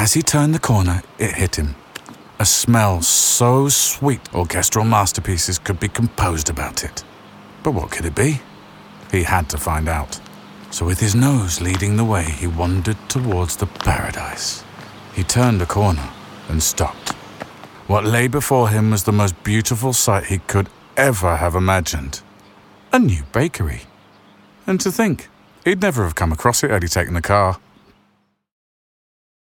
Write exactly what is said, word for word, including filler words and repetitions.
As he turned the corner, it hit him. A smell so sweet orchestral masterpieces could be composed about it. But what could it be? He had to find out. So with his nose leading the way, he wandered towards the paradise. He turned a corner and stopped. What lay before him was the most beautiful sight he could ever have imagined. A new bakery. And to think, he'd never have come across it had he taken the car.